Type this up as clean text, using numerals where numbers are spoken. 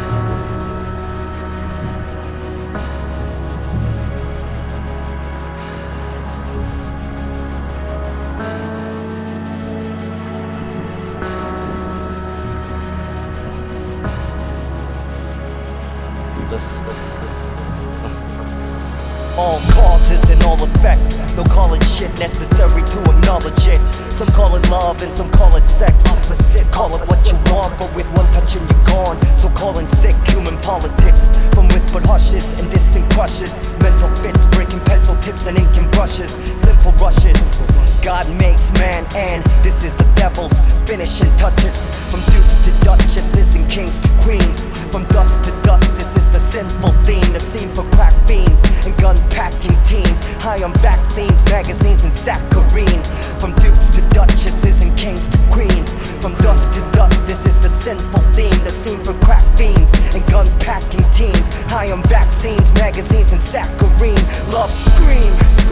Listen. All causes and all effects. No calling shit necessary to acknowledge it. Some call it love and some call it sex. Opposite, call it what you want, but with one touch and you're gone. So calling sick human politics. From whispered hushes and distant crushes. Mental fits, breaking pencil tips and ink and brushes. Simple rushes. God makes man and this is the devil's finishing touches. From dukes to duchesses and kings to queens. From dust to dust, this is the sinful theme. The scene for crack fiends and gun packing teens. High on vaccines, magazines and saccharine. From dukes to duchesses and kings to queens. From dust to dust, this is the sinful theme. The scene for crack fiends and gun packing teens. High on vaccines, magazines and saccharine. Love screams.